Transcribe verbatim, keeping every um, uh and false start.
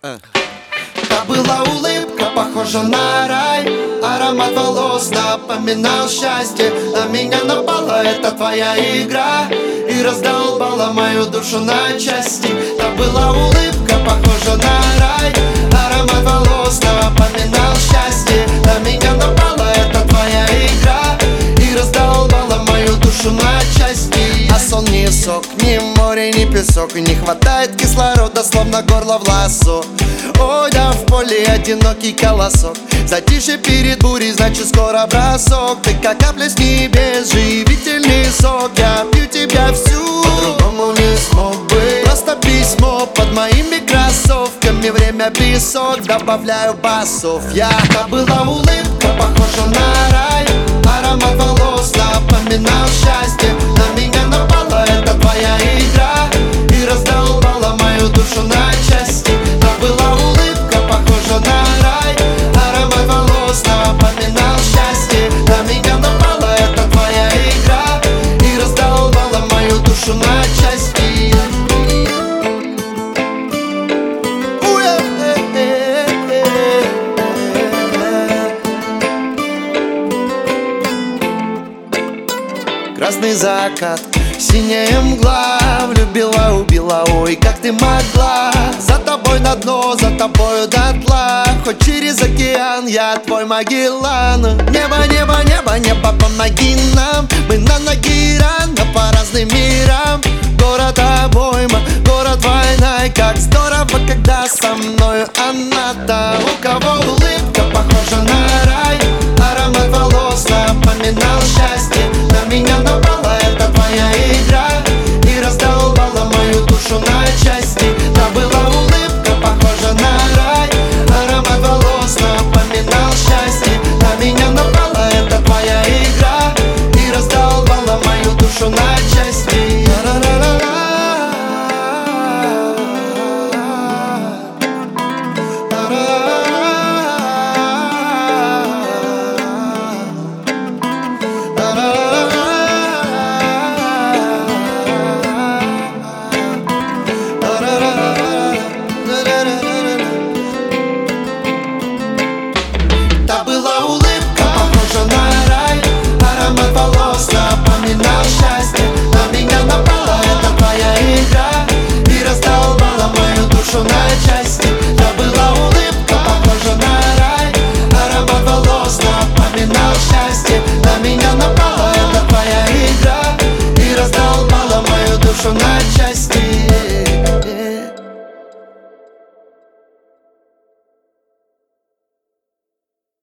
Та была улыбка, похожа на рай. Аромат волос напоминал счастье. На меня напала эта твоя игра и раздолбала мою душу на части. Та была улыбка, похожа на рай. Аромат волос напоминал счастье. На меня напала эта твоя игра и раздолбала мою душу на части. А сон не сок, ни море, ни песок. Не хватает кислорода, словно горло в лассо. Ой, да в поле одинокий колосок. Затишье перед бурей, значит скоро бросок. Ты как капля с небес, живительный сок. Я пью тебя всю, по-другому не смог бы. Просто письмо под моими кроссовками. Время песок, добавляю басов. Я, та была улыбка, похожа на рай. Аромат волос напоминал счастье. На меня напала эта твоя игра и раздолбала мою душу на части. Та была улыбка, похожа на рай. Аромат волос напоминал счастье. На меня напала эта твоя игра и раздолбала мою душу на части. Красный закат, синяя мгла. Влюбила, убила, ой, как ты могла. За тобой на дно, за тобою дотла. Хоть через океан, я твой Магеллан. Небо, небо, небо, небо, помоги нам. Мы на ноги рано по разным мирам. Город обойма, город война. И как здорово, когда со мною она-то. У кого улыбка похожа на